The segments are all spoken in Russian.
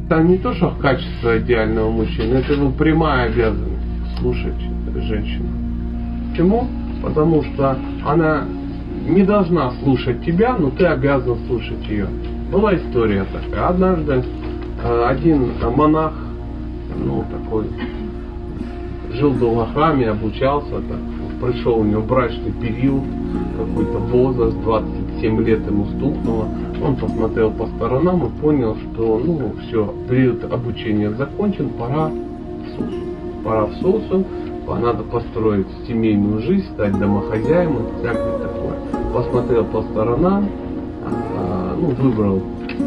Там не то, что качество идеального мужчины, это его прямая обязанность слушать женщину. Почему? Потому что она не должна слушать тебя, но ты обязан слушать ее. Была история такая. Однажды один монах, такой, жил долго в храме, обучался, так, пришел у него брачный период, какой-то возраст, 27 лет ему стукнуло. Он посмотрел по сторонам и понял, что все, период обучения закончен, пора в социум, надо построить семейную жизнь, стать домохозяином, всякое такое. Посмотрел по сторонам, выбрал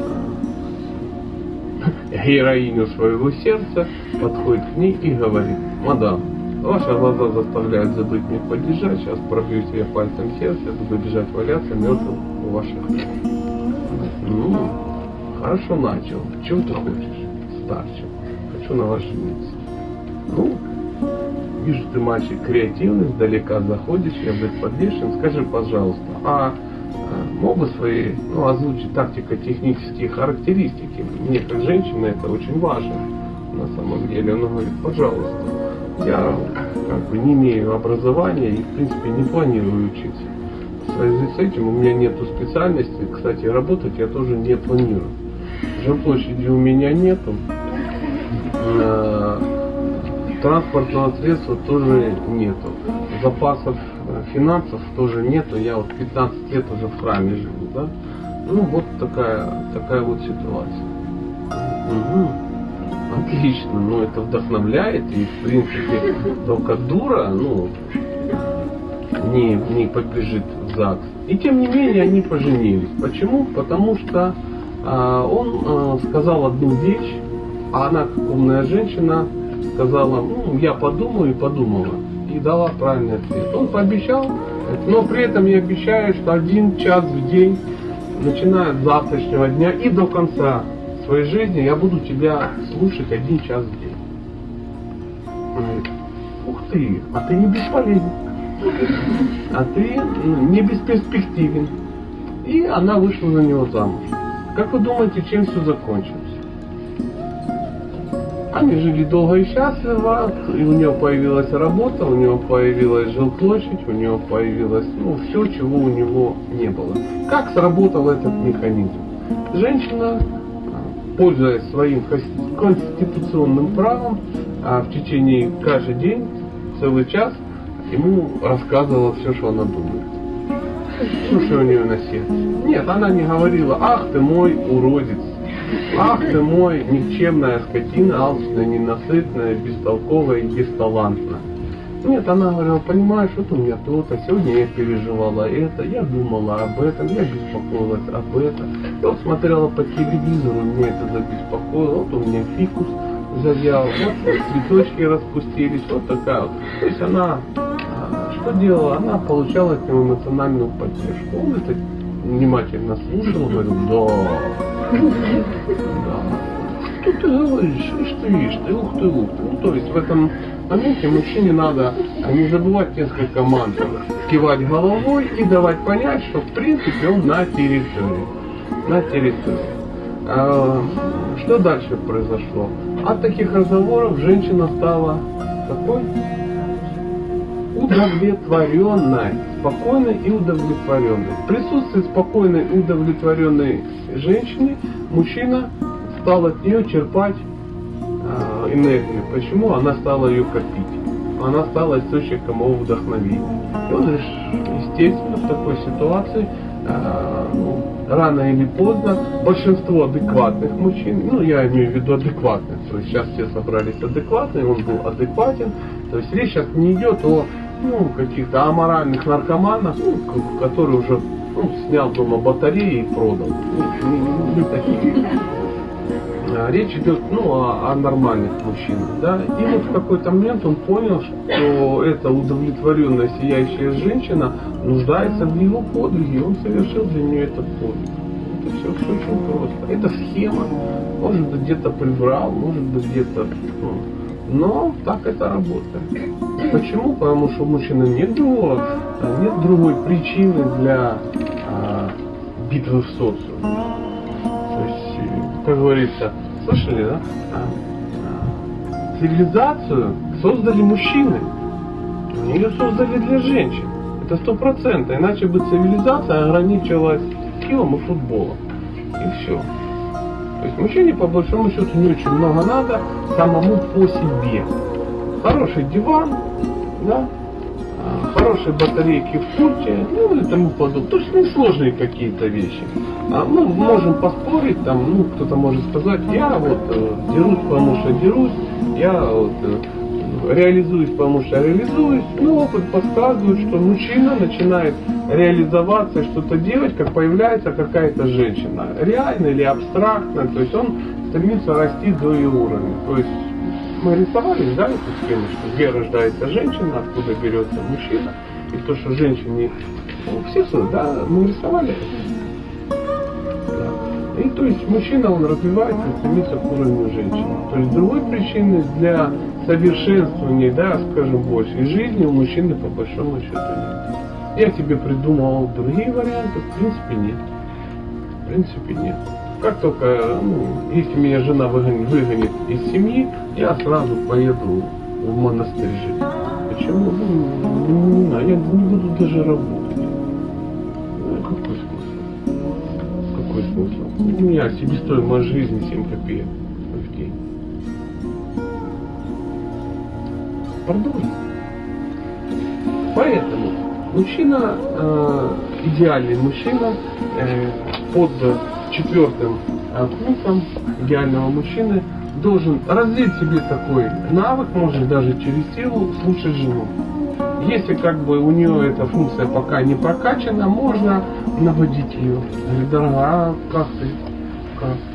героиню своего сердца, подходит к ней и говорит: мадам, ваши глаза заставляют забыть мне поддержать, сейчас пробью себе пальцем сердце, буду лежать валяться мертвым у ваших ног. Хорошо начал. Чего ты хочешь? Старче. Хочу на вас жениться. Вижу, ты мальчик креативный, издалека заходишь, я подвешен. Скажи, пожалуйста, мог бы свои, озвучить тактико-технические характеристики? Мне, как женщина, это очень важно. На самом деле, он говорит: пожалуйста, я не имею образования и, в принципе, не планирую учиться. В связи с этим у меня нету специальности, кстати, работать я тоже не планирую. Жилплощади у меня нету, транспортного средства тоже нету, запасов финансов тоже нету, я 15 лет уже в храме живу, да? Вот такая вот ситуация. Отлично, но это вдохновляет, и в принципе только дура, не побежит в ЗАГС. И тем не менее они поженились. Почему? Потому что он сказал одну вещь, а она, как умная женщина, сказала: я подумаю, и подумала. И дала правильный ответ. Он пообещал, но при этом я обещаю, что 1 час в день, начиная с завтрашнего дня и до конца своей жизни, я буду тебя слушать 1 час в день. Он говорит: ух ты, а ты не бесполезен. А ты не бесперспективен. И она вышла за него замуж. Как вы думаете, чем все закончилось? Они жили долго и счастливо, и у него появилась работа, у него появилась жилплощадь, у него появилось все, чего у него не было. Как сработал этот механизм? Женщина, пользуясь своим конституционным правом, в течение каждый день, целый час, ему рассказывала все, что она думает. Все, что у нее на сердце. Нет, она не говорила: ах ты мой уродец, ах ты мой никчемная скотина, алчная, ненасытная, бестолковая и бесталантная. Нет, она говорила: понимаешь, вот у меня то-то, сегодня я переживала это, я думала об этом, я беспокоилась об этом. Я вот смотрела по телевизору, меня это забеспокоило, вот у меня фикус завял, вот цветочки распустились, вот такая вот. То есть она что делала? Она получала от него эмоциональную поддержку. Он это внимательно слушал, говорил: да. Что ты говоришь? Ишь ты, ух ты. То есть в этом моменте мужчине надо не забывать несколько мантр, кивать головой и давать понять, что в принципе он на территории. Что дальше произошло? От таких разговоров женщина стала такой удовлетворенной, спокойной и удовлетворенной. В присутствии спокойной и удовлетворенной женщины мужчина стал от нее черпать энергию. Почему? Она стала ее копить. Она стала источником его вдохновения. И он, естественно, в такой ситуации рано или поздно большинство адекватных мужчин, я имею в виду адекватных, то есть сейчас все собрались адекватные, он был адекватен, то есть речь сейчас не идет о каких-то аморальных наркоманах, которые уже снял дома батареи и продал. Не такие. Речь идет о нормальных мужчинах. Да? И вот в какой-то момент он понял, что эта удовлетворенная, сияющая женщина нуждается в его подвиге. Он совершил для нее этот подвиг. Это все очень просто. Это схема. Может быть, где-то приврал, может быть, где-то... Но так это работает. Почему? Потому что у мужчины нет другой причины для битвы в социуме. То есть, как говорится, Слышали, да? Цивилизацию создали мужчины. Ее создали для женщин. Это 100%. Иначе бы цивилизация ограничивалась пивом и футболом. И все. То есть мужчине по большому счету не очень много надо самому по себе. Хороший диван, да, хорошие батарейки в пульте, ну и тому подобное. То есть несложные какие-то вещи. Мы можем поспорить, там, ну, кто-то может сказать, я вот дерусь, потому что дерусь, я вот реализуюсь, потому что реализуюсь. Ну, опыт подсказывает, что мужчина начинает реализоваться и что-то делать, как появляется какая-то женщина. Реально или абстрактно, то есть он стремится расти до ее уровня. То есть мы рисовали, да, эту схему, что где рождается женщина, откуда берется мужчина, и то, что женщине, все, да, мы рисовали это. Да. И то есть мужчина, он развивается и стремится к уровню женщины. То есть другой причины для совершенствования, да, скажем, большей жизни у мужчины по большому счету нет. Я тебе придумал другие варианты, в принципе нет. В принципе нет. Как только, ну, если меня жена выгонит из семьи, я сразу поеду в монастырь жить. Почему? Ну, не знаю, я не буду даже работать. Ну, какой смысл? Какой смысл? У меня себестоимость жизни 7 копеек в день. Пардон. Поэтому мужчина, идеальный мужчина, под 4-м пунктом идеального мужчины должен развить себе такой навык, может даже через силу, слушать жену. Если как бы у нее эта функция пока не прокачана, можно наводить ее. Дорогая, как ты? Как?